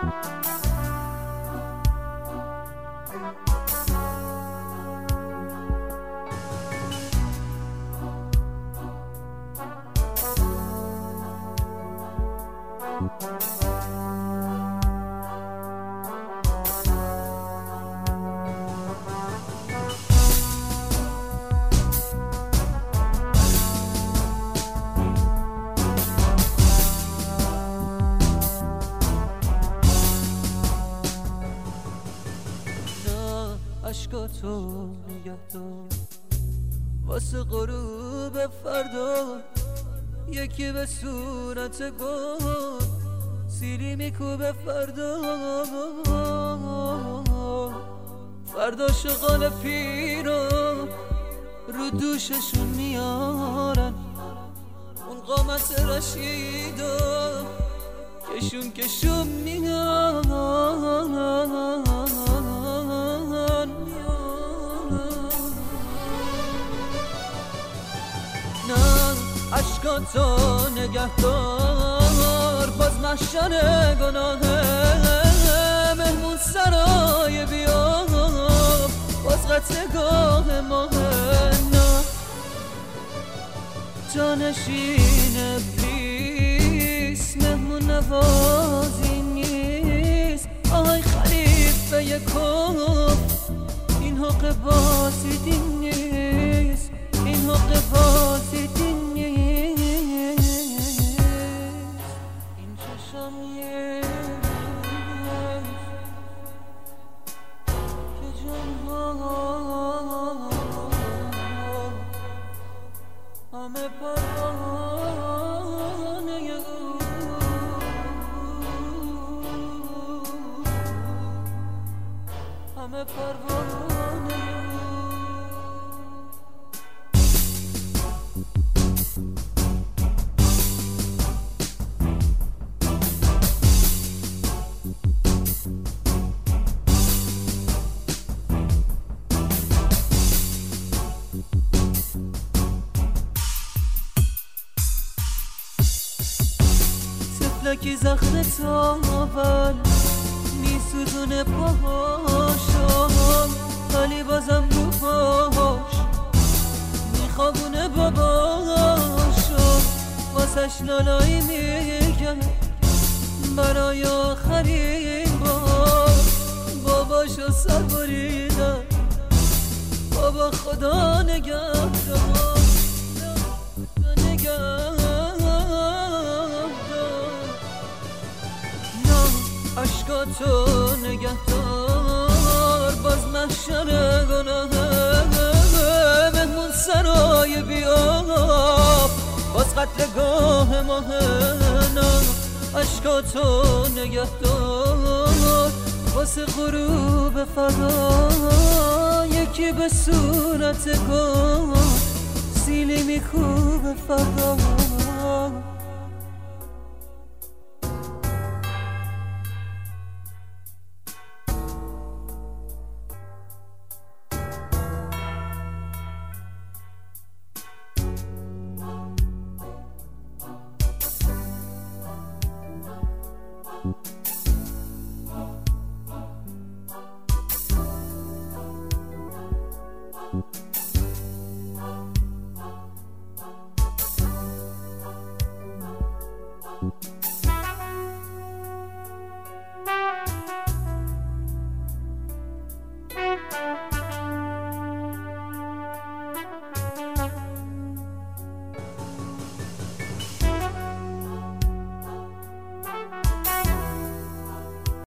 عشقاتو نگه دار واسه غروب فردا، یکی به صورت گل سیلی میکوبه فردا. فردا شغال پیرا رو دوششون میارن، اون قامت رشیدا کشون میارن. عشقاتو نگه دار باز محشر گناهه، مهمون سرای بیا باز قطعگاه ماهه. نه جانشین ابلیس مهمون نوازی نیست. آهای خلیفه یکم این حق بازی دین نیست، این حق بازی دین نیست. این چشم نیست که جنها همه پروانه او، همه پروانه لکی زخم تاول میسوزونه پاهاشو، ولی بازم رو پاهاش میخوابونه باباشو. واسش لالایی میگم برای آخرین بار، باباشو سر بریدم بابا خدا نگهدار، عشقاتو نگه دار باز محشر گناهه، مهمون سرای بیا باز قتلگاه ماهه. نه عشقاتو نگه دار واسه غروب فردا، یکی به صورت گل سیلی میکوبه فردا.